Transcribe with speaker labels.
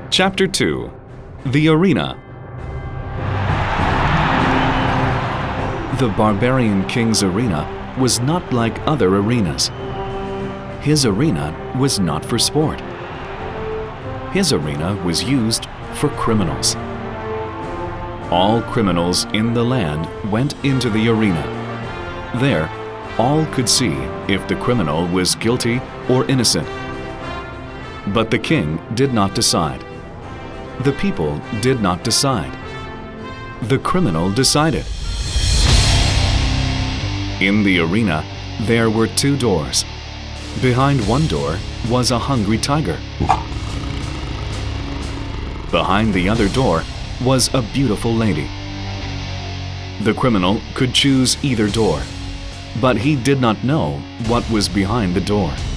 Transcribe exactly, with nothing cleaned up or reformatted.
Speaker 1: Chapter two. The Arena. The barbarian king's arena was not like other arenas. His arena was not for sport. His arena was used for criminals. All criminals in the land went into the arena. There, all could see if the criminal was guilty or innocent. But the king did not decide. The people did not decide. The criminal decided. In the arena, there were two doors. Behind one door was a hungry tiger. Behind the other door was a beautiful lady. The criminal could choose either door, but he did not know what was behind the door.